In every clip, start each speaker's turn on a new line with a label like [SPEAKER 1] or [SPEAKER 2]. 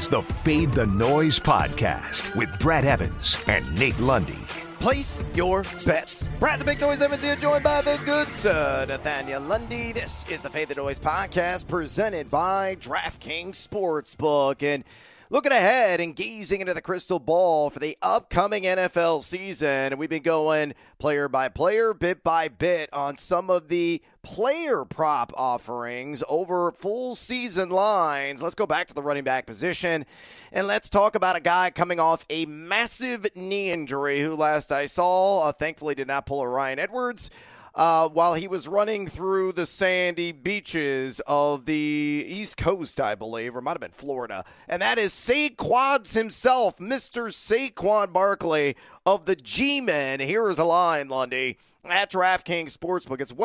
[SPEAKER 1] the Fade the Noise podcast with Brad Evans and Nate Lundy.
[SPEAKER 2] Place your bets. Brad the Big Noise Evans here, joined by the good sir, Nathaniel Lundy. This is the Fade the Noise podcast presented by DraftKings Sportsbook. And looking ahead and gazing into the crystal ball for the upcoming NFL season, we've been going player by player, bit by bit on some of the player prop offerings over full season lines. Let's go back to the running back position, and let's talk about a guy coming off a massive knee injury who last I saw, thankfully did not pull a Ryan Edwards, while he was running through the sandy beaches of the East Coast, I believe, or it might have been Florida. And that is Saquon himself, Mr. Saquon Barkley of the G-Men. Here is a line, Lundy, at DraftKings Sportsbook. It's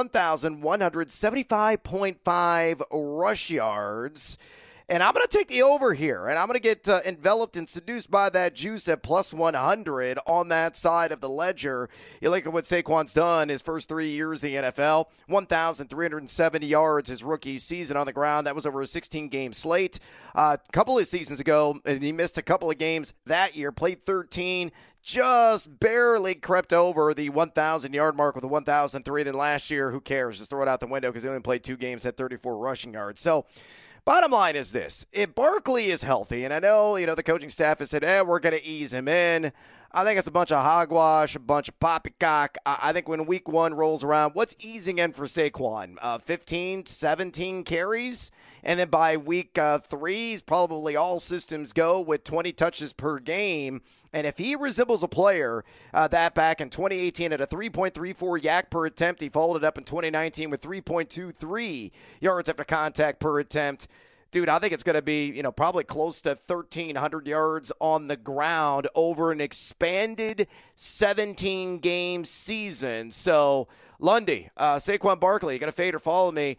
[SPEAKER 2] 1,175.5 rush yards. And I'm going to take the over here, and I'm going to get enveloped and seduced by that juice at plus 100 on that side of the ledger. You look at what Saquon's done his first 3 years in the NFL, 1,370 yards his rookie season on the ground. That was over a 16-game slate. A couple of seasons ago, he missed a couple of games that year, played 13, just barely crept over the 1,000-yard mark with a 1,003. Then last year, who cares? Just throw it out the window because he only played 2 games, had 34 rushing yards. So, bottom line is this. If Barkley is healthy, and I know, the coaching staff has said, we're going to ease him in. I think it's a bunch of hogwash, a bunch of poppycock. I think when week 1 rolls around, what's easing in for Saquon? 15, 17 carries? And then by week 3, he's probably all systems go with 20 touches per game. And if he resembles a player that back in 2018 at a 3.34 yak per attempt, he followed it up in 2019 with 3.23 yards after contact per attempt. Dude, I think it's going to be, probably close to 1,300 yards on the ground over an expanded 17-game season. So, Lundy, Saquon Barkley, you going to fade or follow me?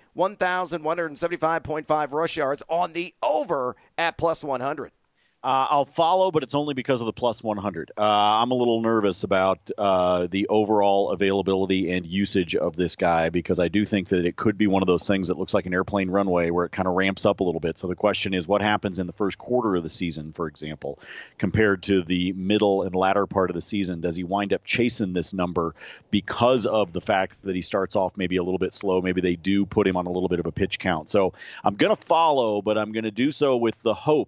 [SPEAKER 2] 1,175.5 rush yards on the over at plus 100.
[SPEAKER 3] I'll follow, but it's only because of the plus 100. I'm a little nervous about the overall availability and usage of this guy because I do think that it could be one of those things that looks like an airplane runway where it kind of ramps up a little bit. So the question is what happens in the first quarter of the season, for example, compared to the middle and latter part of the season? Does he wind up chasing this number because of the fact that he starts off maybe a little bit slow? Maybe they do put him on a little bit of a pitch count. So I'm going to follow, but I'm going to do so with the hope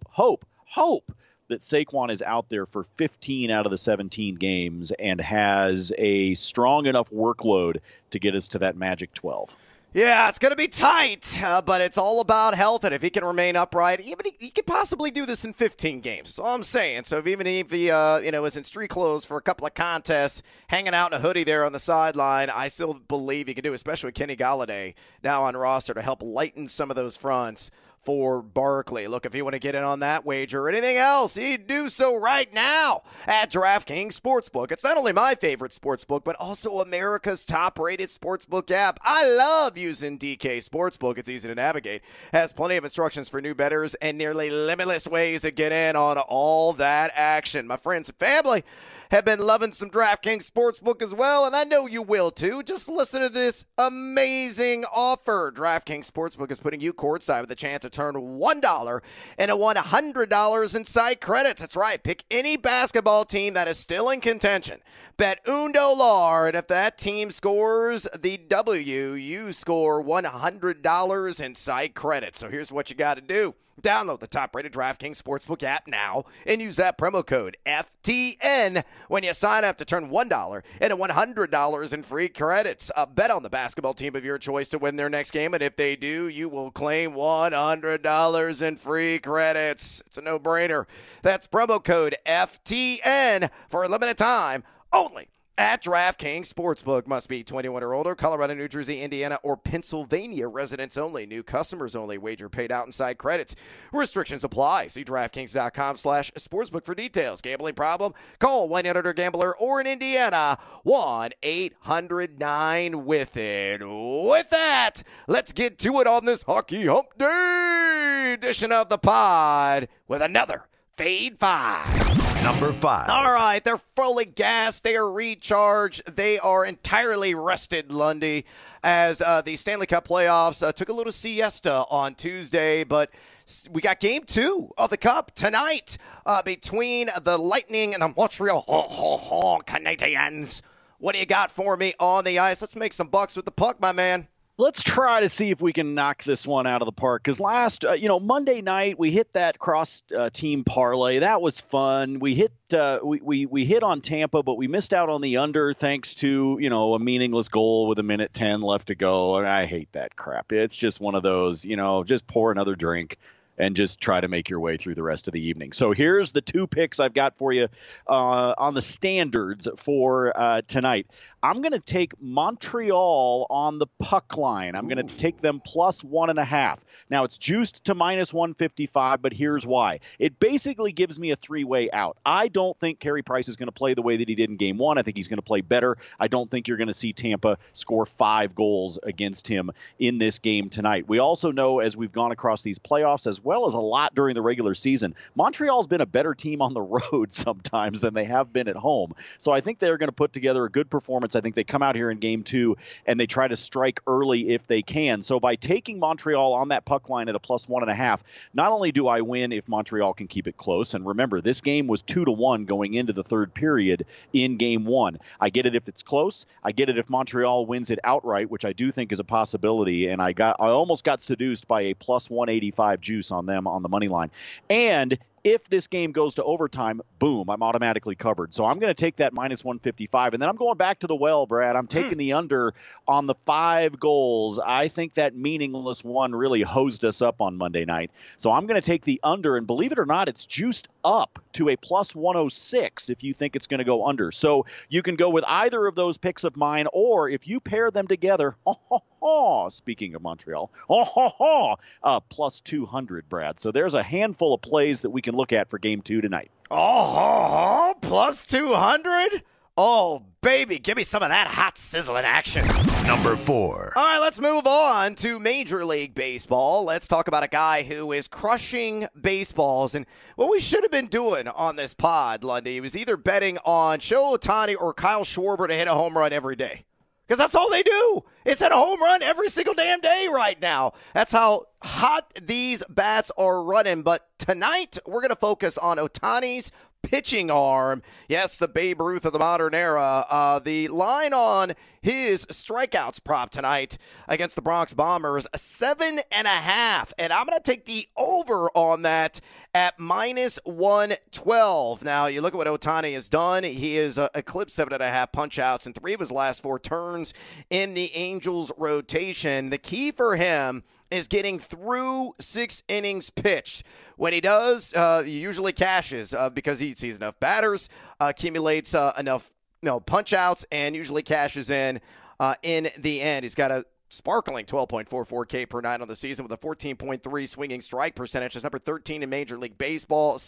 [SPEAKER 3] that Saquon is out there for 15 out of the 17 games and has a strong enough workload to get us to that magic 12.
[SPEAKER 2] Yeah, it's going to be tight, but it's all about health, and if he can remain upright, he could possibly do this in 15 games. That's all I'm saying. So even if he is in street clothes for a couple of contests, hanging out in a hoodie there on the sideline, I still believe he can do it, especially with Kenny Golladay now on roster to help lighten some of those fronts for Barkley. Look, if you want to get in on that wager or anything else, you do so right now at DraftKings Sportsbook. It's not only my favorite sportsbook, but also America's top-rated sportsbook app. I love using DK Sportsbook. It's easy to navigate. Has plenty of instructions for new bettors and nearly limitless ways to get in on all that action. My friends and family have been loving some DraftKings Sportsbook as well, and I know you will too. Just listen to this amazing offer. DraftKings Sportsbook is putting you courtside with a chance to turn $1 into $100 in site credits. That's right. Pick any basketball team that is still in contention. Bet $1, and if that team scores the W, you score $100 in site credits. So here's what you got to do. Download the top-rated DraftKings Sportsbook app now and use that promo code FTN when you sign up to turn $1 into $100 in free credits. Bet on the basketball team of your choice to win their next game, and if they do, you will claim $100 in free credits. It's a no-brainer. That's promo code FTN for a limited time only at DraftKings Sportsbook. Must be 21 or older. Colorado, New Jersey, Indiana, or Pennsylvania residents only. New customers only. Wager paid out in side credits. Restrictions apply. See DraftKings.com/sportsbook for details. Gambling problem? Call 1-800-GAMBLER or in Indiana, 1-800-9-WITH-IT. With that, let's get to it on this Hockey Hump Day edition of the pod with another Fade 5.
[SPEAKER 1] Number 5.
[SPEAKER 2] All right, they're fully gassed. They are recharged. They are entirely rested, Lundy, as the Stanley Cup playoffs took a little siesta on Tuesday, but We got game 2 of the Cup tonight between the Lightning and the Montreal Canadiens. What do you got for me on the ice? Let's make some bucks with the puck, my man.
[SPEAKER 3] Let's try to see if we can knock this one out of the park. Because last, Monday night we hit that cross team parlay. That was fun. We hit we hit on Tampa, but we missed out on the under thanks to a meaningless goal with 1:10 left to go. And I hate that crap. It's just one of those. Just pour another drink and just try to make your way through the rest of the evening. So here's the 2 picks I've got for you on the standards for tonight. I'm going to take Montreal on the puck line. I'm going to take them plus 1.5. Now, it's juiced to minus 155, but here's why. It basically gives me a 3-way out. I don't think Carey Price is going to play the way that he did in Game 1. I think he's going to play better. I don't think you're going to see Tampa score 5 goals against him in this game tonight. We also know, as we've gone across these playoffs, as well as a lot during the regular season, Montreal's been a better team on the road sometimes than they have been at home. So I think they're going to put together a good performance. I think they come out here in Game 2 and they try to strike early if they can. So by taking Montreal on that puck line at a plus 1.5, not only do I win if Montreal can keep it close, and remember, this game was 2-1 going into the third period in Game 1. I get it if it's close. I get it if Montreal wins it outright, which I do think is a possibility, and I almost got seduced by a plus 185 juice on them on the money line. And if this game goes to overtime, boom, I'm automatically covered. So I'm going to take that minus 155. And then I'm going back to the well, Brad. I'm taking the under on the 5 goals. I think that meaningless one really hosed us up on Monday night. So I'm going to take the under. And believe it or not, it's juiced up to a plus 106 if you think it's going to go under. So you can go with either of those picks of mine, or if you pair them together, speaking of Montreal, plus 200, Brad. So there's a handful of plays that we can look at for Game 2 tonight.
[SPEAKER 2] Plus 200? Oh, baby, give me some of that hot sizzling action.
[SPEAKER 1] Number 4.
[SPEAKER 2] All right, let's move on to Major League Baseball. Let's talk about a guy who is crushing baseballs. And what we should have been doing on this pod, Lundy, was either betting on Shohei Ohtani or Kyle Schwarber to hit a home run every day. Because that's all they do. It's hit a home run every single damn day right now. That's how hot these bats are running. But tonight, we're going to focus on Ohtani's pitching arm. Yes, the Babe Ruth of the modern era. The line on his strikeouts prop tonight against the Bronx Bombers, 7.5. And I'm going to take the over on that at minus 112. Now, you look at what Ohtani has done. He has eclipsed 7.5 punch-outs in 3 of his last 4 turns in the Angels rotation. The key for him is getting through 6 innings pitched. When he does, he usually cashes because he sees enough batters, accumulates enough punch-outs, and usually cashes in the end. He's got a sparkling 12.44 K per nine on the season with a 14.3 swinging strike percentage. That's number 13 in Major League Baseball.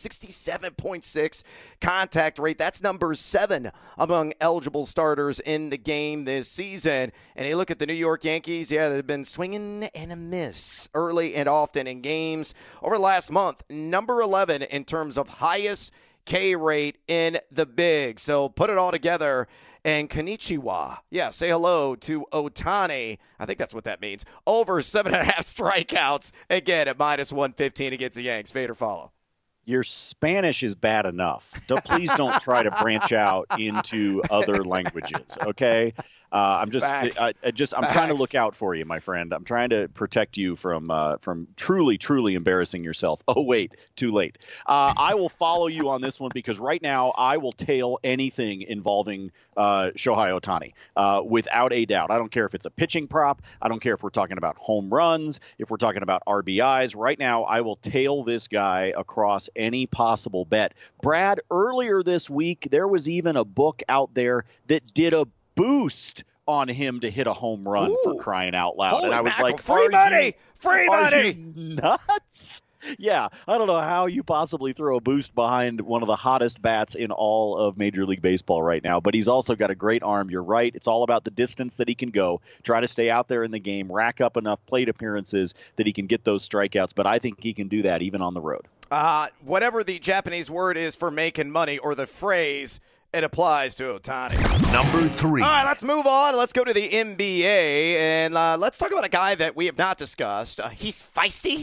[SPEAKER 2] 67.6 contact rate. That's number 7 among eligible starters in the game this season. And you look at the New York Yankees, they've been swinging and a miss early and often in games. Over last month, number 11 in terms of highest K rate in the big. So put it all together. And konnichiwa. Yeah, say hello to Ohtani. I think that's what that means. Over 7.5 strikeouts. Again, at minus 115 against the Yanks. Fade or follow.
[SPEAKER 3] Your Spanish is bad enough. Please don't try to branch out into other languages, okay? I'm trying to look out for you, my friend. I'm trying to protect you from truly embarrassing yourself. Oh, wait, too late. I will follow you on this one because right now I will tail anything involving Shohei Ohtani without a doubt. I don't care if it's a pitching prop. I don't care if we're talking about home runs, if we're talking about RBIs. Right now I will tail this guy across any possible bet. Brad, earlier this week, there was even a book out there that did a boost on him to hit a home run. Ooh, for crying out loud.
[SPEAKER 2] Holy
[SPEAKER 3] and I was
[SPEAKER 2] mackerel.
[SPEAKER 3] like,
[SPEAKER 2] free money!
[SPEAKER 3] Are you nuts? Yeah, I don't know how you possibly throw a boost behind one of the hottest bats in all of Major League Baseball right now. But he's also got a great arm. You're right. It's all about the distance that he can go. Try to stay out there in the game, rack up enough plate appearances that he can get those strikeouts. But I think he can do that even on the road.
[SPEAKER 2] Whatever the Japanese word is for making money or the phrase, it applies to Ohtani.
[SPEAKER 1] Number 3.
[SPEAKER 2] All right, let's move on. Let's go to the NBA, and let's talk about a guy that we have not discussed. He's feisty.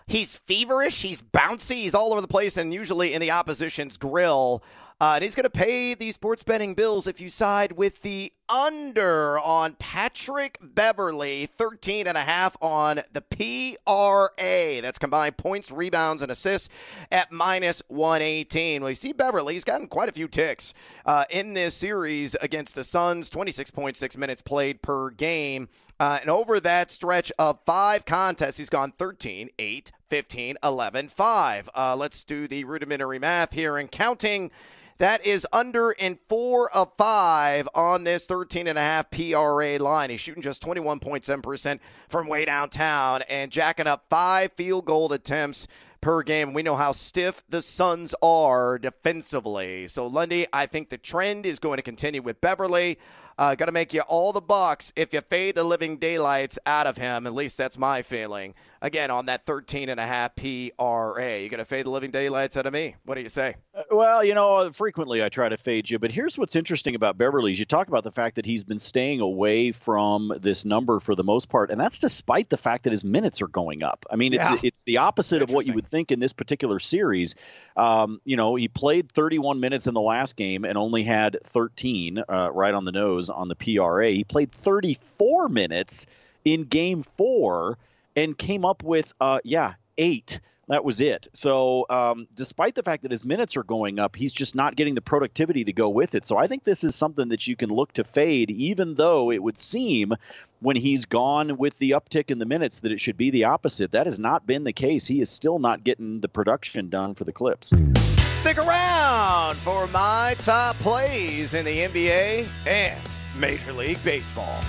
[SPEAKER 2] He's feverish. He's bouncy. He's all over the place and usually in the opposition's grill. And he's going to pay the sports betting bills if you side with the under on Patrick Beverley, 13.5 on the PRA. That's combined points, rebounds, and assists at minus 118. Well, you see Beverley, he's gotten quite a few ticks in this series against the Suns, 26.6 minutes played per game. And over that stretch of 5 contests, he's gone 13, 8, 15, 11, 5. Let's do the rudimentary math here and counting. That is under in 4 of 5 on this 13.5 PRA line. He's shooting just 21.7% from way downtown and jacking up 5 field goal attempts per game. We know how stiff the Suns are defensively. So, Lundy, I think the trend is going to continue with Beverley. Got to make you all the bucks if you fade the living daylights out of him. At least that's my feeling. Again, on that 13.5 PRA. You going to fade the living daylights out of me? What do you say?
[SPEAKER 3] Well, frequently I try to fade you. But here's what's interesting about Beverley is you talk about the fact that he's been staying away from this number for the most part. And that's despite the fact that his minutes are going up. I mean, it's the opposite of what you would think in this particular series. He played 31 minutes in the last game and only had 13 right on the nose on the PRA. He played 34 minutes in game 4 and came up with 8. That was it. So despite the fact that his minutes are going up, he's just not getting the productivity to go with it. So I think this is something that you can look to fade, even though it would seem when he's gone with the uptick in the minutes that it should be the opposite. That has not been the case. He is still not getting the production done for the Clips.
[SPEAKER 2] Stick around for my top plays in the NBA and Major League Baseball.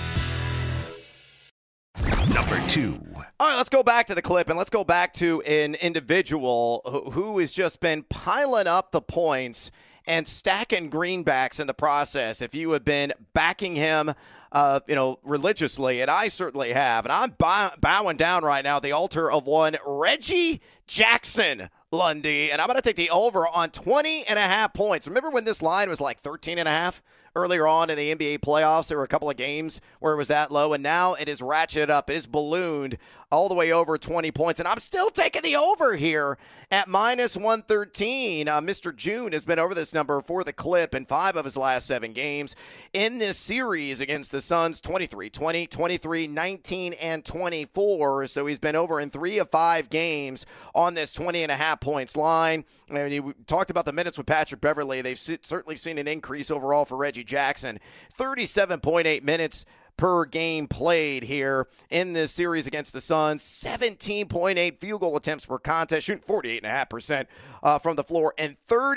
[SPEAKER 1] Number 2.
[SPEAKER 2] All right, let's go back to the clip, and let's go back to an individual who has just been piling up the points and stacking greenbacks in the process. If you have been backing him, religiously, and I certainly have, and I'm bowing down right now at the altar of one Reggie Jackson, Lundy, and I'm going to take the over on 20.5 points. Remember when this line was like 13.5? Earlier on in the NBA playoffs, there were a couple of games where it was that low, and now it is ratcheted up. It is ballooned all the way over 20 points, and I'm still taking the over here at minus 113. Mr. June has been over this number for the Clip in 5 of his last 7 games. In this series against the Suns, 23-20, 23-19, and 24. So he's been over in 3 of 5 games on this 20.5 points line. And you talked about the minutes with Patrick Beverley. They've certainly seen an increase overall for Reggie Jackson. 37.8 minutes per game played here in this series against the Suns. 17.8 field goal attempts per contest, shooting 48.5% from the floor, and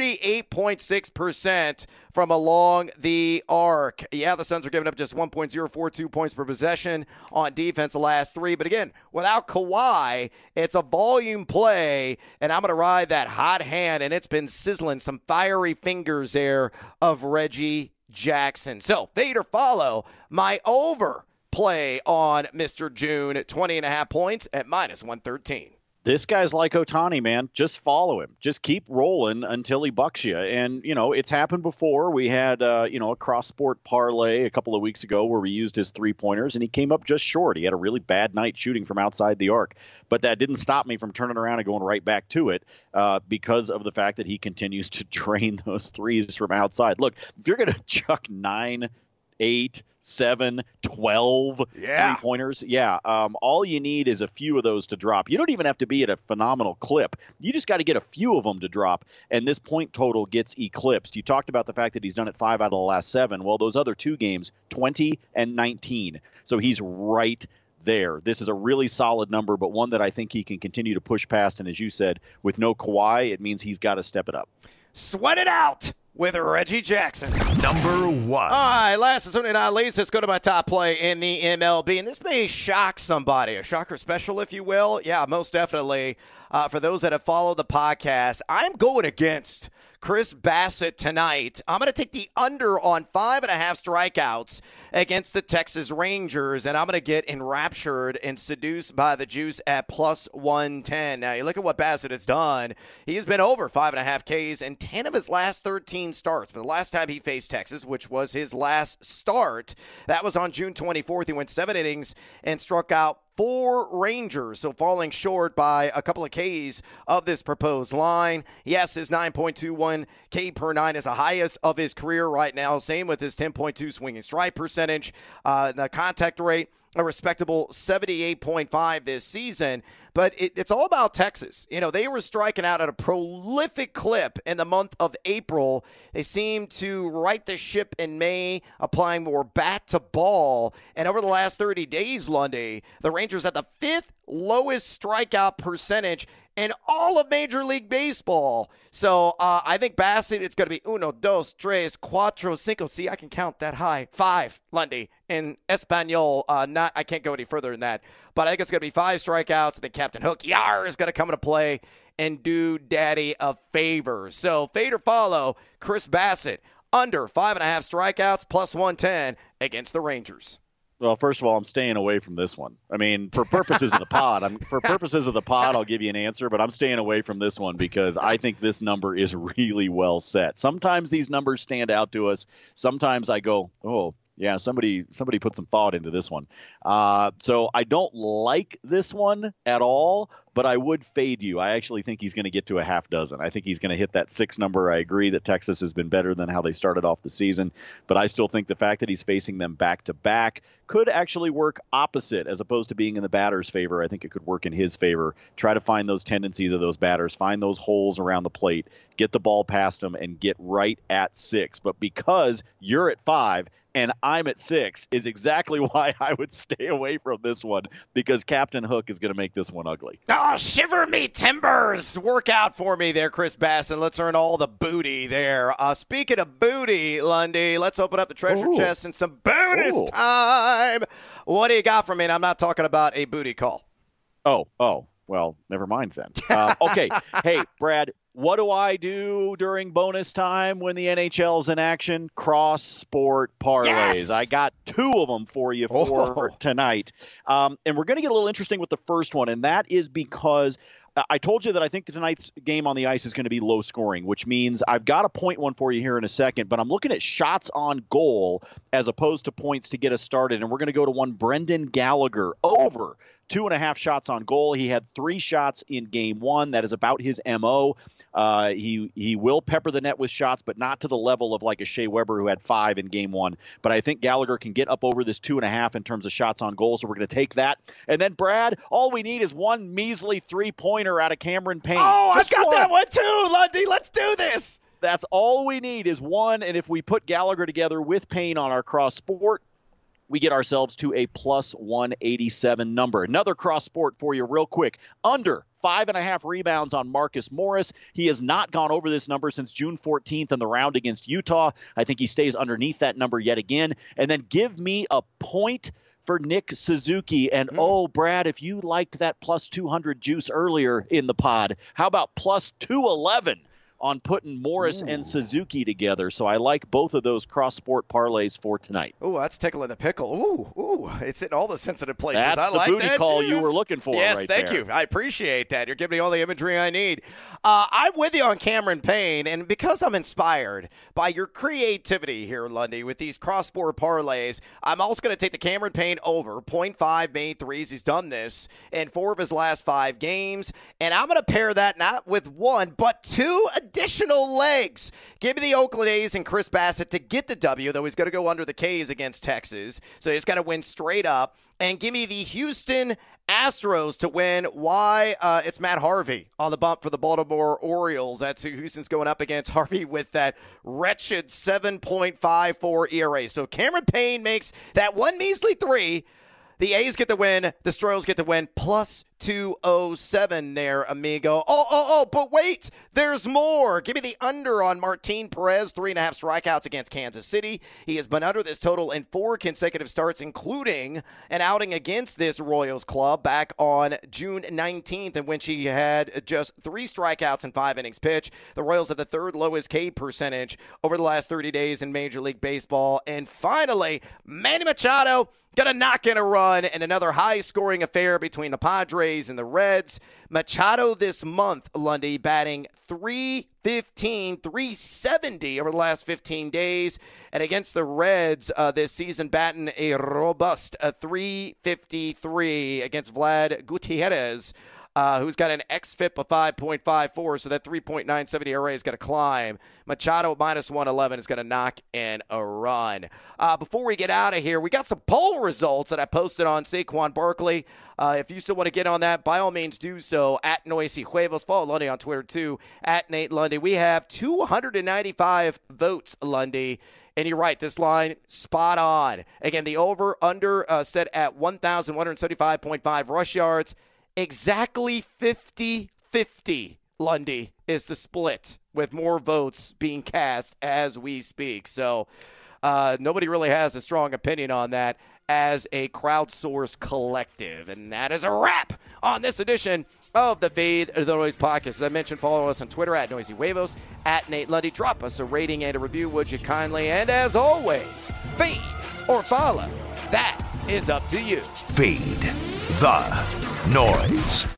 [SPEAKER 2] 38.6% from along the arc. Yeah, the Suns are giving up just 1.042 points per possession on defense the last 3. But again, without Kawhi, it's a volume play, and I'm going to ride that hot hand, and it's been sizzling some fiery fingers there of Reggie Jackson. So, fade or follow my over play on Mr. June, 20.5 points at minus 113.
[SPEAKER 3] This guy's like Ohtani, man. Just follow him. Just keep rolling until he bucks you. And, it's happened before. We had, a cross-sport parlay a couple of weeks ago where we used his three-pointers, and he came up just short. He had a really bad night shooting from outside the arc. But that didn't stop me from turning around and going right back to it because of the fact that he continues to drain those threes from outside. Look, if you're going to chuck 9, 8, 7, 12 three-pointers. All you need is a few of those to drop. You don't even have to be at a phenomenal clip. You just got to get a few of them to drop, and this point total gets eclipsed. You talked about the fact that he's done it 5 out of the last 7. Well, those other 2 games, 20 and 19. So he's right there. This is a really solid number, but one that I think he can continue to push past, and as you said, with no Kawhi, it means he's got to step it up.
[SPEAKER 2] Sweat it out with Reggie Jackson.
[SPEAKER 1] Number 1.
[SPEAKER 2] All right, last and certainly not least, let's go to my top play in the MLB. And this may shock somebody, a shocker special, if you will. Yeah, most definitely. For those that have followed the podcast, I'm going against Chris Bassett tonight. I'm going to take the under on 5.5 strikeouts against the Texas Rangers, and I'm going to get enraptured and seduced by the juice at plus 110. Now, you look at what Bassett has done. He's been over 5.5 Ks in 10 of his last 13 starts. But the last time he faced Texas, which was his last start, that was on June 24th. He went 7 innings and struck out for Rangers, so falling short by a couple of Ks of this proposed line. Yes, his 9.21 K per nine is the highest of his career right now. Same with his 10.2 swinging strike percentage. The contact rate, a respectable 78.5 this season. But it's all about Texas. You know, they were striking out at a prolific clip in the month of April. They seemed to right the ship in May, applying more bat to ball. And over the last 30 days, Lundy, the Rangers had the 5th lowest strikeout percentage in all of Major League Baseball. So I think Bassett, it's going to be 1, 2, 3, 4, 5. See, I can count that high. 5, Lundy, in Espanol. I can't go any further than that. But I think it's going to be 5 strikeouts. I think Captain Hook, Yar, is going to come into play and do Daddy a favor. So fade or follow, Chris Bassett, under 5.5 strikeouts, plus 110 against the Rangers.
[SPEAKER 3] Well, first of all, I'm staying away from this one. I mean, for purposes of the pod, I'll give you an answer, but I'm staying away from this one because I think this number is really well set. Sometimes these numbers stand out to us. Sometimes I go, oh, yeah, somebody put some thought into this one. So I don't like this one at all, but I would fade you. I actually think he's going to get to a half dozen. I think he's going to hit that 6 number. I agree that Texas has been better than how they started off the season, but I still think the fact that he's facing them back-to-back could actually work opposite as opposed to being in the batter's favor. I think it could work in his favor. Try to find those tendencies of those batters, find those holes around the plate, get the ball past them, and get right at 6. But because you're at 5 and I'm at 6 is exactly why I would stay away from this one, because Captain Hook is going to make this one ugly.
[SPEAKER 2] Oh, shiver me timbers. Work out for me there, Chris Bassett. Let's earn all the booty there. Speaking of booty, Lundy, let's open up the treasure chest and some bonus time. What do you got for me? And I'm not talking about a booty call.
[SPEAKER 3] Oh, well, never mind then. Okay. Hey, Brad, what do I do during bonus time when the NHL's in action? Cross sport parlays.
[SPEAKER 2] Yes!
[SPEAKER 3] I got 2 of them for you for tonight. And we're going to get a little interesting with the first one, and that is because I told you that I think tonight's game on the ice is going to be low scoring, which means I've got a point one for you here in a second, but I'm looking at shots on goal as opposed to points to get us started, and we're going to go to one Brendan Gallagher over 2.5 shots on goal. He had 3 shots in game 1. That is about his MO. He will pepper the net with shots, but not to the level of like a Shea Weber who had 5 in game 1. But I think Gallagher can get up over this 2.5 in terms of shots on goal, so we're going to take that. And then, Brad, all we need is one measly 3-pointer out of Cameron Payne.
[SPEAKER 2] Oh, I've got that one too, Lundy. Let's do this.
[SPEAKER 3] That's all we need is one, and if we put Gallagher together with Payne on our cross sport, we get ourselves to a plus 187 number. Another cross sport for you real quick. Under 5.5 rebounds on Marcus Morris. He has not gone over this number since June 14th in the round against Utah. I think he stays underneath that number yet again. And then give me a point for Nick Suzuki. And, Brad, if you liked that plus 200 juice earlier in the pod, how about plus 211? On putting Morris and Suzuki together. So I like both of those cross-sport parlays for tonight.
[SPEAKER 2] Ooh, that's tickling the pickle. Ooh, it's in all the sensitive places.
[SPEAKER 3] That's
[SPEAKER 2] I like
[SPEAKER 3] the booty
[SPEAKER 2] that
[SPEAKER 3] call
[SPEAKER 2] juice.
[SPEAKER 3] You were looking for right there.
[SPEAKER 2] Yes, thank you. I appreciate that. You're giving me all the imagery I need. I'm with you on Cameron Payne, and because I'm inspired by your creativity here, Lundy, with these cross-sport parlays, I'm also going to take the Cameron Payne over 0.5 made threes. He's done this in 4 of his last 5 games, and I'm going to pair that not with 1, but 2 additional legs. Give me the Oakland A's and Chris Bassett to get the W, though he's going to go under the K's against Texas. So he's got to win straight up. And give me the Houston Astros to win. Why? It's Matt Harvey on the bump for the Baltimore Orioles. That's who Houston's going up against. Harvey with that wretched 7.54 ERA. So Cameron Payne makes that one measly 3. The A's get the win. The Stros get the win. Plus 207 there, amigo. But wait, there's more. Give me the under on Martin Perez, 3.5 strikeouts against Kansas City. He has been under this total in 4 consecutive starts, including an outing against this Royals club back on June 19th, in which he had just 3 strikeouts in 5 innings pitched. The Royals have the 3rd lowest K percentage over the last 30 days in Major League Baseball. And finally, Manny Machado going to knock in a run in another high-scoring affair between the Padres Rays and the Reds. Machado this month, Lundy, batting .315, .370 over the last 15 days. And against the Reds this season, batting a robust .353 against Vlad Gutierrez, who's got an xFIP of 5.54, so that 3.970 ERA is going to climb. Machado minus 111 is going to knock in a run. Before we get out of here, we got some poll results that I posted on Saquon Barkley. If you still want to get on that, by all means do so at Noisy Huevos. Follow Lundy on Twitter too, at Nate Lundy. We have 295 votes, Lundy. And you're right, this line, spot on. Again, the over-under set at 1,175.5 rush yards. Exactly 50-50, Lundy, is the split, with more votes being cast as we speak. So nobody really has a strong opinion on that as a crowdsourced collective. And that is a wrap on this edition of the Fade the Noise podcast. As I mentioned, follow us on Twitter at Noisy Huevos, at Nate Lundy. Drop us a rating and a review, would you kindly? And as always, fade or follow. That is up to you.
[SPEAKER 1] Fade the Noise.